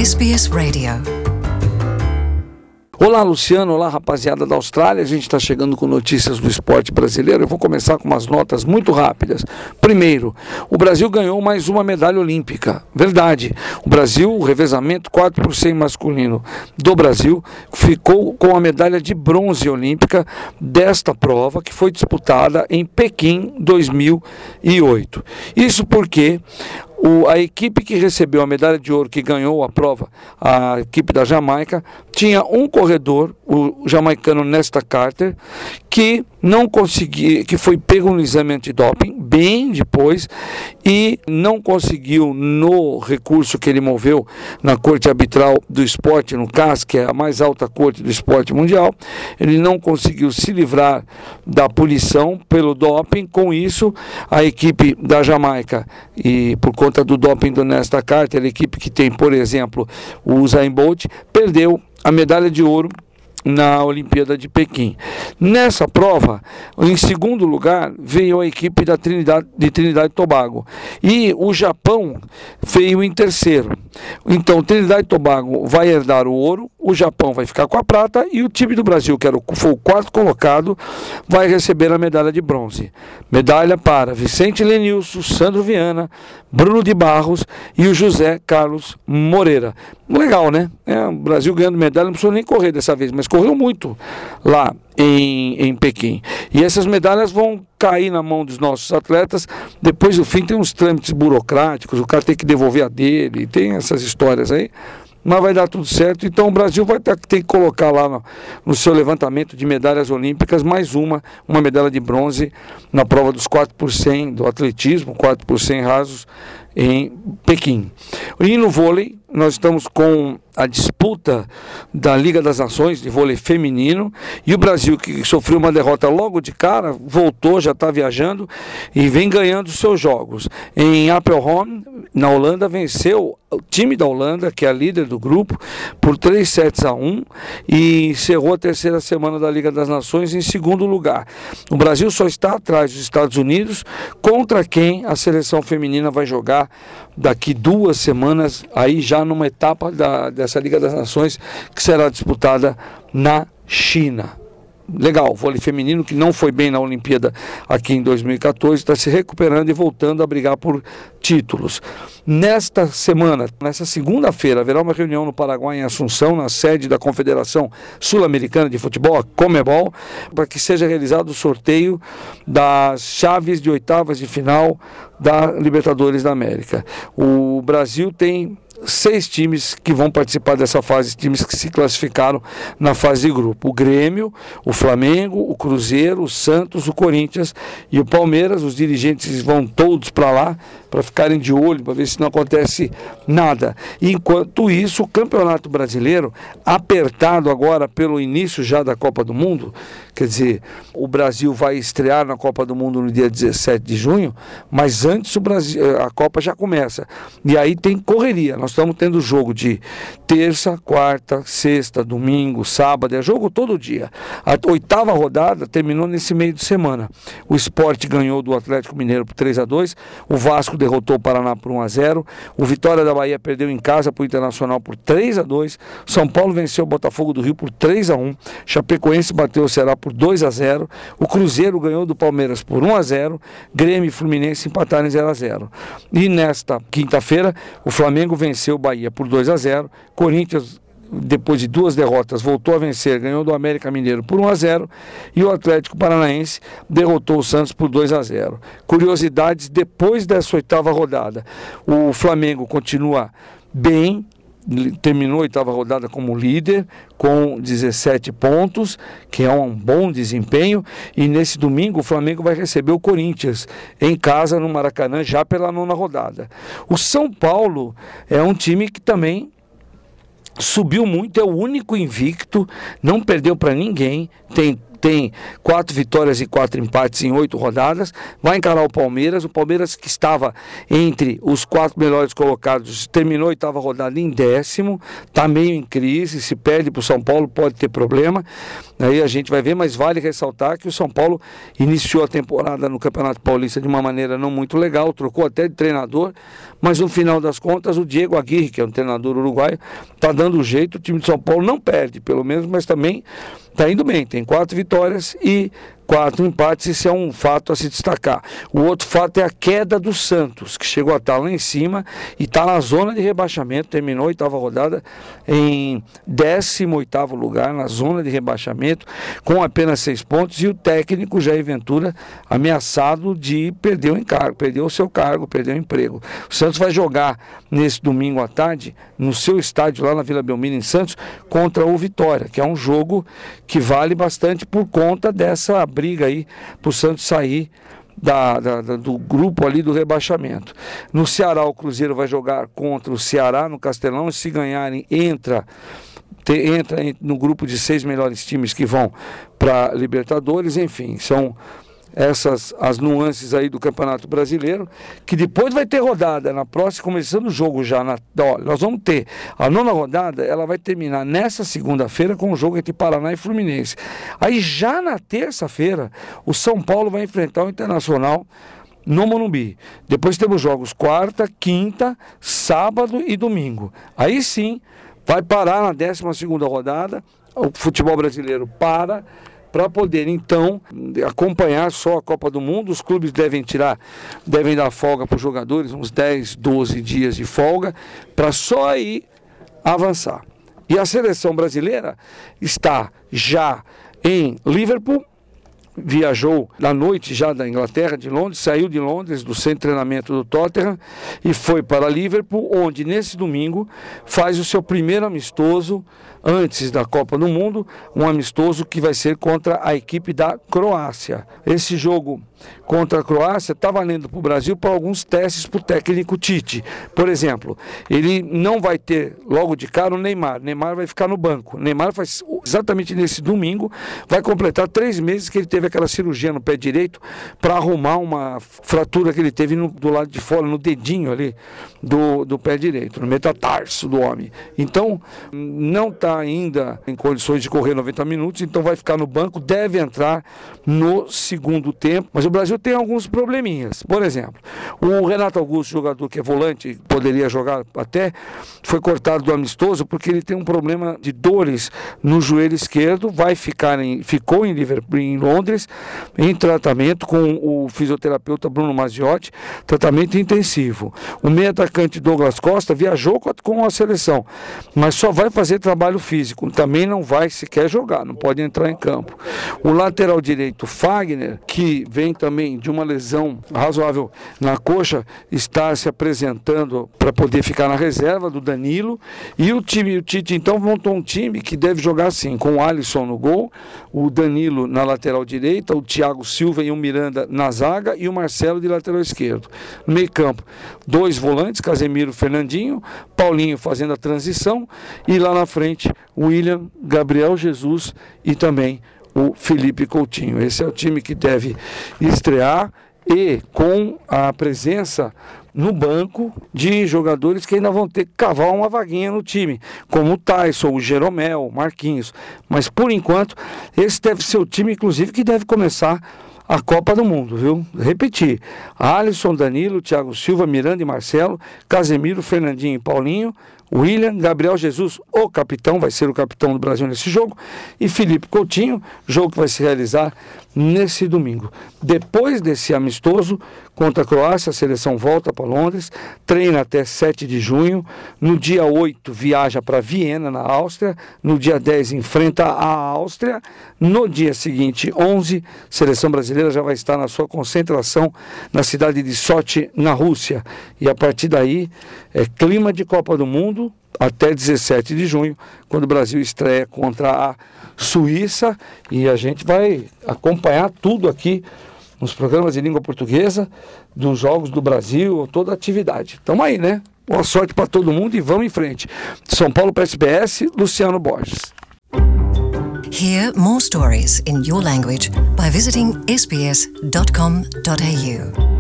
SBS Radio. Olá, Luciano. Olá, rapaziada da Austrália. A gente está chegando com notícias do esporte brasileiro. Eu vou começar com umas notas muito rápidas. Primeiro, o Brasil ganhou mais uma medalha olímpica. Verdade. O Brasil, o revezamento 4 por 100 masculino do Brasil, ficou com a medalha de bronze olímpica desta prova, que foi disputada em Pequim 2008. Isso porque a equipe que recebeu a medalha de ouro, que ganhou a prova, a equipe da Jamaica, tinha um corredor, o jamaicano Nesta Carter, que não conseguiu, que foi pego no exame antidoping bem depois e não conseguiu, no recurso que ele moveu na Corte Arbitral do Esporte, no CAS, que é a mais alta corte do esporte mundial, ele não conseguiu se livrar da punição pelo doping. Com isso, a equipe da Jamaica, e por conta do doping do Nesta Carter, a equipe que tem, por exemplo, o Usain Bolt, perdeu a medalha de ouro na Olimpíada de Pequim. Nessa prova, em segundo lugar, veio a equipe de Trinidad e Tobago. E o Japão veio em terceiro. Então, Trinidad e Tobago vai herdar o ouro, o Japão vai ficar com a prata e o time do Brasil, que foi o quarto colocado, vai receber a medalha de bronze. Medalha para Vicente Lenilson, Sandro Viana, Bruno de Barros e o José Carlos Moreira. Legal, né? O Brasil ganhando medalha, não precisou nem correr dessa vez, mas correu muito lá em Pequim. E essas medalhas vão cair na mão dos nossos atletas. Depois do fim tem uns trâmites burocráticos, o cara tem que devolver a dele, tem essas histórias aí. Mas vai dar tudo certo. Então o Brasil vai ter que colocar lá no seu levantamento de medalhas olímpicas mais uma medalha de bronze na prova dos 4 por 100 do atletismo, 4 por 100 rasos em Pequim. E no vôlei, nós estamos com a disputa da Liga das Nações de vôlei feminino, e o Brasil, que sofreu uma derrota logo de cara, voltou, já está viajando e vem ganhando seus jogos. Em Apeldoorn, na Holanda, venceu o time da Holanda, que é a líder do grupo, por 3-1 e encerrou a terceira semana da Liga das Nações em segundo lugar. O Brasil só está atrás dos Estados Unidos, contra quem a seleção feminina vai jogar daqui 2 semanas, aí já numa etapa dessa Liga das Nações, que será disputada na China. Legal, o vôlei feminino, que não foi bem na Olimpíada aqui em 2014, está se recuperando e voltando a brigar por títulos. Nesta semana, nessa segunda-feira, haverá uma reunião no Paraguai, em Assunção, na sede da Confederação Sul-Americana de Futebol, a Conmebol, para que seja realizado o sorteio das chaves de oitavas de final da Libertadores da América. O Brasil tem 6 times que vão participar dessa fase, times que se classificaram na fase de grupo: o Grêmio, o Flamengo, o Cruzeiro, o Santos, o Corinthians e o Palmeiras. Os dirigentes vão todos para lá para ficarem de olho, para ver se não acontece nada. E enquanto isso, o Campeonato Brasileiro, apertado agora pelo início já da Copa do Mundo, quer dizer, o Brasil vai estrear na Copa do Mundo no dia 17 de junho, mas antes a Copa já começa. E aí tem correria. Nós estamos tendo jogo de terça, quarta, sexta, domingo, sábado, é jogo todo dia. A 8ª rodada terminou nesse meio de semana. O Sport ganhou do Atlético Mineiro por 3-2, o Vasco derrotou o Paraná por 1-0, o Vitória da Bahia perdeu em casa para o Internacional por 3-2, São Paulo venceu o Botafogo do Rio por 3-1, Chapecoense bateu o Ceará por 2-0, o Cruzeiro ganhou do Palmeiras por 1-0, Grêmio e Fluminense empataram em 0-0. E nesta quinta-feira, o Flamengo venceu o Bahia por 2-0, Corinthians, depois de 2 derrotas, voltou a vencer, ganhou do América Mineiro por 1-0, e o Atlético Paranaense derrotou o Santos por 2-0. Curiosidades depois dessa 8ª rodada: o Flamengo continua bem, terminou a 8ª rodada como líder, com 17 pontos, que é um bom desempenho, e nesse domingo o Flamengo vai receber o Corinthians em casa no Maracanã, já pela 9ª rodada. O São Paulo é um time que também subiu muito, é o único invicto, não perdeu para ninguém, tem tem 4 vitórias e 4 empates em 8 rodadas, vai encarar o Palmeiras que estava entre os 4 melhores colocados, terminou a 8ª rodada em 10º, está meio em crise, se perde para o São Paulo pode ter problema, aí a gente vai ver, mas vale ressaltar que o São Paulo iniciou a temporada no Campeonato Paulista de uma maneira não muito legal, trocou até de treinador, mas no final das contas o Diego Aguirre, que é um treinador uruguaio, está dando jeito, o time de São Paulo não perde, pelo menos, mas também está indo bem, tem 4 vitórias e 4 empates, isso é um fato a se destacar. O outro fato é a queda do Santos, que chegou a estar lá em cima e está na zona de rebaixamento, terminou a 8ª rodada em 18º lugar, na zona de rebaixamento, com apenas 6 pontos, e o técnico Jair Ventura ameaçado de perder o encargo, perder o seu cargo, perder o emprego. O Santos vai jogar nesse domingo à tarde, no seu estádio lá na Vila Belmiro, em Santos, contra o Vitória, que é um jogo que vale bastante por conta dessa briga aí para o Santos sair do grupo ali do rebaixamento. No Ceará, o Cruzeiro vai jogar contra o Ceará no Castelão, e se ganharem entra no grupo de 6 melhores times que vão para Libertadores. Enfim, são essas as nuances aí do Campeonato Brasileiro, que depois vai ter rodada na próxima, começando o jogo já, nós vamos ter a 9ª rodada, ela vai terminar nessa segunda-feira com o jogo entre Paraná e Fluminense. Aí já na terça-feira, o São Paulo vai enfrentar o Internacional no Morumbi. Depois temos jogos quarta, quinta, sábado e domingo. Aí sim, vai parar na 12ª rodada, o futebol brasileiro para poder então acompanhar só a Copa do Mundo. Os clubes devem dar folga para os jogadores, uns 10, 12 dias de folga, para só aí avançar. E a seleção brasileira está já em Liverpool, viajou na noite já da Inglaterra, de Londres, saiu de Londres, do centro de treinamento do Tottenham, e foi para Liverpool, onde nesse domingo faz o seu primeiro amistoso antes da Copa do Mundo, um amistoso que vai ser contra a equipe da Croácia. Esse jogo contra a Croácia está valendo para o Brasil para alguns testes para o técnico Tite. Por exemplo, ele não vai ter logo de cara o Neymar. Neymar vai ficar no banco. Neymar faz exatamente nesse domingo, vai completar 3 meses que ele teve aquela cirurgia no pé direito para arrumar uma fratura que ele teve do lado de fora, no dedinho ali do pé direito, no metatarso do homem. Então, não está ainda em condições de correr 90 minutos, então vai ficar no banco, deve entrar no segundo tempo, mas o Brasil tem alguns probleminhas. Por exemplo, o Renato Augusto, jogador que é volante, poderia jogar até, foi cortado do amistoso porque ele tem um problema de dores no joelho esquerdo, ficou em Liverpool, em Londres, em tratamento com o fisioterapeuta Bruno Mazziotti, tratamento intensivo. O meio atacante Douglas Costa viajou com a seleção, mas só vai fazer trabalho físico, também não vai sequer jogar, não pode entrar em campo. O lateral direito Fagner, que vem também de uma lesão razoável na coxa, está se apresentando para poder ficar na reserva do Danilo, e o Tite então montou um time que deve jogar assim, com o Alisson no gol, o Danilo na lateral direita, o Thiago Silva e o Miranda na zaga e o Marcelo de lateral esquerdo. No meio campo, 2 volantes, Casemiro, Fernandinho, Paulinho fazendo a transição, e lá na frente William, Gabriel Jesus e também o Felipe Coutinho. Esse é o time que deve estrear, e com a presença no banco de jogadores que ainda vão ter que cavar uma vaguinha no time, como o Tyson, o Jeromel, o Marquinhos. Mas por enquanto, esse deve ser o time, inclusive, que deve começar a Copa do Mundo, viu? Repetir: Alisson, Danilo, Thiago Silva, Miranda e Marcelo, Casemiro, Fernandinho e Paulinho, William, Gabriel Jesus, o capitão, vai ser o capitão do Brasil nesse jogo, e Felipe Coutinho, jogo que vai se realizar nesse domingo. Depois desse amistoso contra a Croácia, a seleção volta para Londres, treina até 7 de junho, no dia 8 viaja para Viena, na Áustria, no dia 10 enfrenta a Áustria, no dia seguinte, 11, a seleção brasileira já vai estar na sua concentração na cidade de Sochi, na Rússia, e a partir daí é clima de Copa do Mundo até 17 de junho, quando o Brasil estreia contra a Suíça, e a gente vai acompanhar tudo aqui nos programas de língua portuguesa, dos Jogos do Brasil, toda a atividade. Tamo aí, né? Boa sorte para todo mundo e vamos em frente. São Paulo para SBS, Luciano Borges. Hear more stories in your language by visiting sbs.com.au.